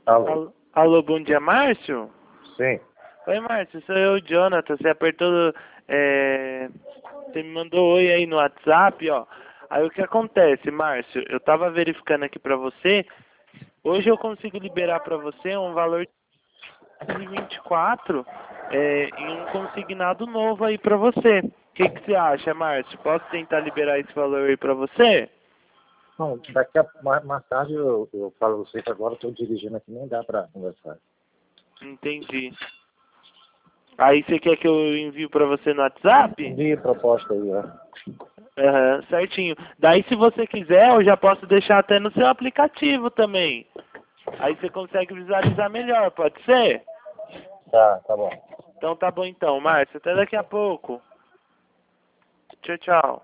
Alô? Alô, bom dia, Márcio? Sim. Oi, Márcio, sou eu, Jonathan. Você apertou. Você me mandou oi aí no WhatsApp, ó. Aí o que acontece, Márcio? Eu tava verificando aqui pra você. Hoje eu consigo liberar pra você um valor de 24 em um consignado novo aí pra você. O que você acha, Márcio? Posso tentar liberar esse valor aí pra você? Não, mais tarde eu falo a você que agora eu estou dirigindo aqui, nem dá para conversar. Entendi. Aí você quer que eu envie pra você no WhatsApp? Envie proposta aí, ó. Aham, certinho. Daí se você quiser, eu já posso deixar até no seu aplicativo também. Aí você consegue visualizar melhor, pode ser? Tá bom. Então tá bom então, Márcio. Até daqui a pouco. Tchau, tchau.